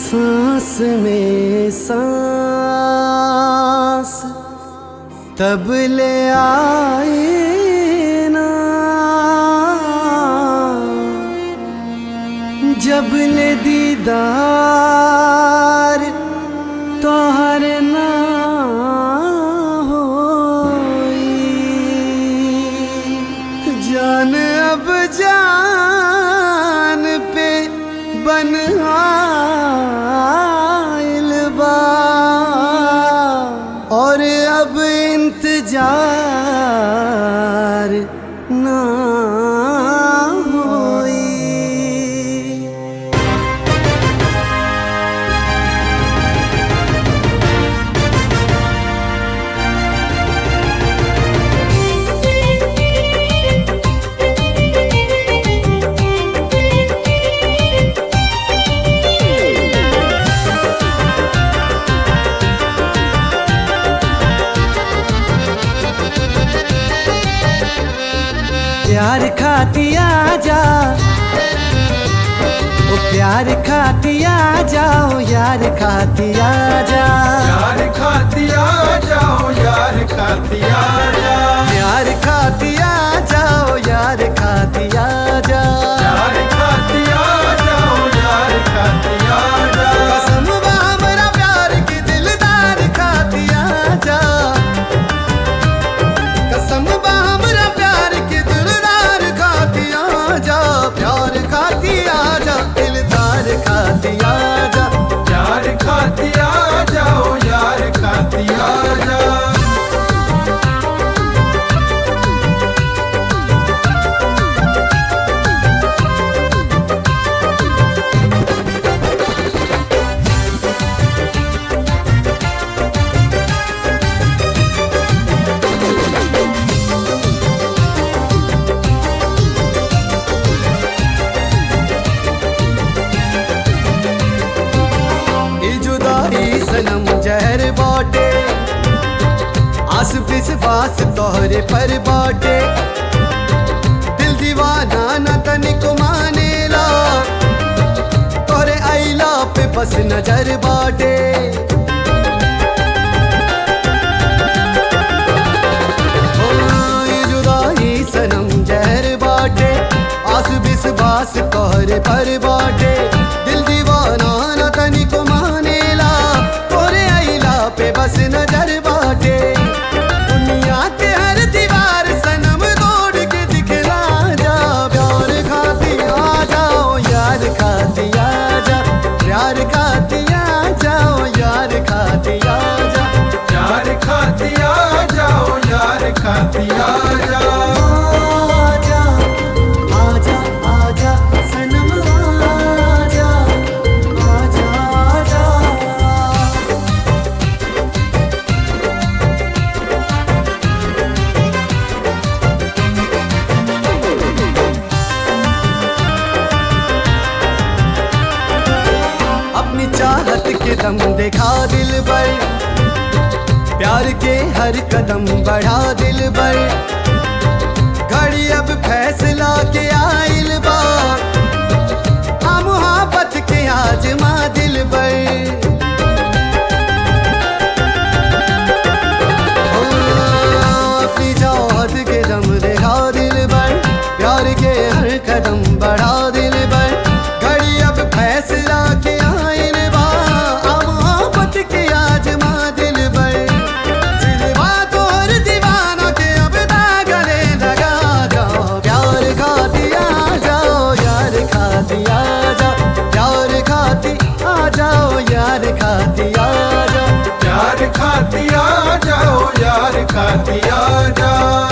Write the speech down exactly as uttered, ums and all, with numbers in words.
सांस में सांस तब ले आए ना, जब ले दीदार तोहर ना होई। जान अब जान पे बन आइल बा, और अब इंतजार ना होई। प्यार खाती आजा, ओ प्यार खाती आजाओ, यार खाती आजा, यार खाती आजाओ, यार खाती आजा, प्यार खाती आजाओ, यार खाती आजा, यार खाती आजाओ, यार खाती आजा। कसम बा हमरा प्यार की दिलदार खाती आजा, कसम बा हमरा प्यार की दिलदार खाती आजा, प्यार खाती आजा, दिलदार खाती आजा, यार खाती आजाओ, यार खाती आजा। सनम जहर बाटे, आस पिस बास तोहरे पर बाटे, दिल दीवाना न तनिको मानेला, तोहरे आइला पे बस नजर बाटे। ओ ये जुदाई सनम जहर बाटे, आस पिस बास तोहरे पर बाटे, दिल दीवाना न तनिको मानेला, पे बस नजर बाटे। दुनिया के हर दीवार सनम तोड़ के दिखला जा, प्यार खाती आ जाओ, यार खाती आ जा, प्यार खाती आ जाओ, यार खाती आ जा, यार खाती आजाओ, यार खाती आजा। आजा आजा आजा सनम आजा, आजा आजा। अपनी चाहत के दम देखा दिल पर, प्यार के हर कदम बढ़ा दिल पर, घड़ी अब फैसला के आइल बा, आ मुहब्बत के आजमा दिल पर। ओ, अपनी चाहत के दम देखा दिल पर, प्यार के हर कदम बढ़ा दिल पर, घड़ी अब फैसला के आइल बा, आ मोहब्बत के आजमा दिल पर। दिलवा तोहर दीवाना के अब दागले लगा जाओ, प्यार खाती आ जाओ, यार खाती आ जा, प्यार खाती आ जाओ, यार खाती आ जा, यार खाती आजाओ, यार खाती आजा।